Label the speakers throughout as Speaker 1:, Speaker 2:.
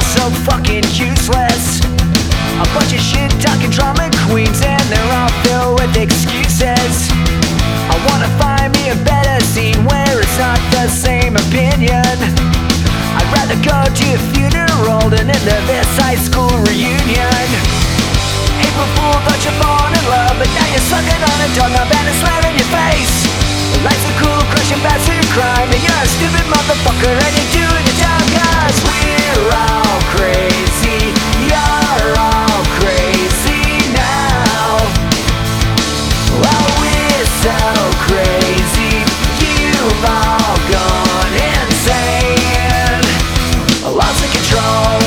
Speaker 1: so fucking useless. A bunch of shit talking drama queens, and they're all filled with excuses. I wanna find me a better scene where it's not the same opinion. I'd rather go to a funeral than into this high school reunion. April Fool thought you're falling in love, but now you're sucking on a dog knob and it's slamming your face. Life's a cool crushing bastard crime, and you're a stupid motherfucker and you're doing your job. Cause we're all crazy, you're all crazy now. Oh, we're so crazy, you've all gone insane. Lost of control,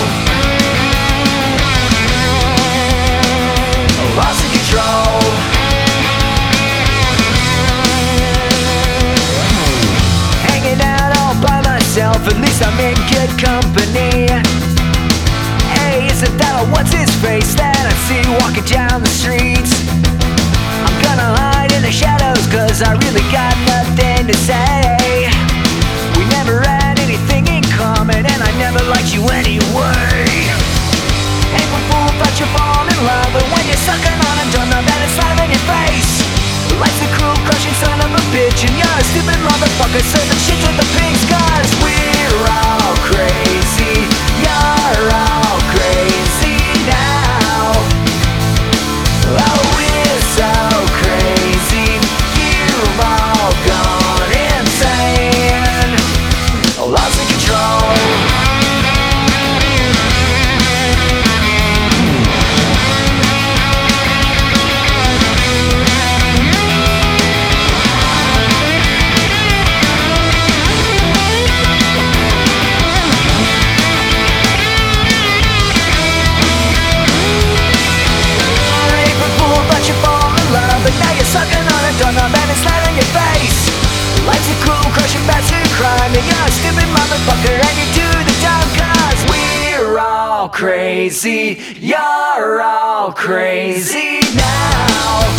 Speaker 1: lost of control. Hanging out all by myself, at least I'm in good company. Hey, isn't that what's his face that I see walking down the streets? I'm gonna hide in the shadows cause I really got nothing to say. We never had anything in common and I never liked you anyway. April Fool thought you're falling in love, but when you're sucking on a doorknob and it's slamming your face. Life's a cruel crushing son of a bitch, and you're a stupid motherfucker serving shit to the pigs. Cause we're all crazy, you're all crazy now. Oh, we're so crazy, you've all gone insane. Lost of control. But now you're sucking on a doorknob and it's slamming your face. Life's a cruel, crushing bastard crime, and you're a stupid motherfucker and you do the job. Cause we're all crazy, you're all crazy now.